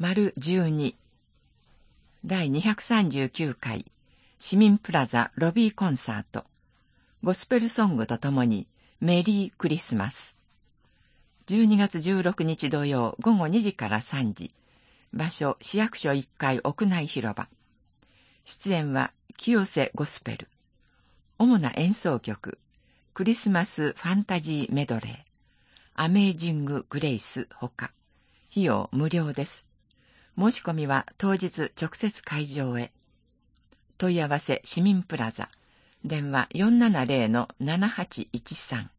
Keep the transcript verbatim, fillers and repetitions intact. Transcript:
丸じゅうにだいにひゃくさんじゅうきゅうかい市民プラザロビーコンサート、ゴスペルソングとともにメリークリスマス。じゅうにがつじゅうろくにち土曜ごごにじからさんじ、場所市役所いっかい屋内広場。出演は清瀬ゴスペル。主な演奏曲、クリスマスファンタジーメドレー、アメージンググレイスほか。費用無料です。申し込みは当日直接会場へ。問い合わせ市民プラザ。電話 よんななゼロのななはちいちさん。